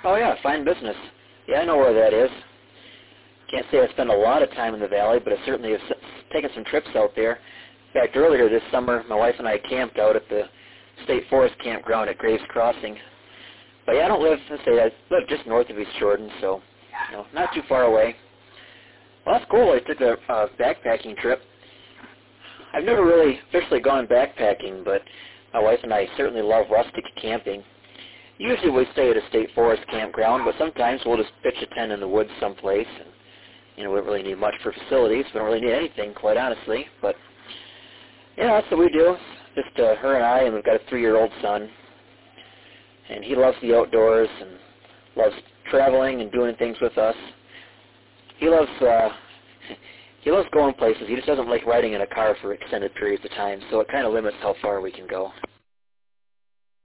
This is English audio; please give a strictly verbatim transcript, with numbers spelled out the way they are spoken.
Oh yeah, fine business. Yeah, I know where that is. Can't say I spend a lot of time in the valley, but I certainly have s- taken some trips out there. In fact, earlier this summer, my wife and I camped out at the State Forest Campground at Graves Crossing. But yeah, I don't live, let's say, I live just north of East Jordan, so you know, not too far away. Well, that's cool. I took a uh, backpacking trip. I've never really officially gone backpacking, but my wife and I certainly love rustic camping. Usually we stay at a state forest campground, but sometimes we'll just pitch a tent in the woods someplace. And, you know, we don't really need much for facilities. We don't really need anything, quite honestly. But, yeah, that's what we do. Just uh, her and I, and we've got a three-year-old son. And he loves the outdoors and loves traveling and doing things with us. He loves uh, he loves going places. He just doesn't like riding in a car for extended periods of time, so it kind of limits how far we can go.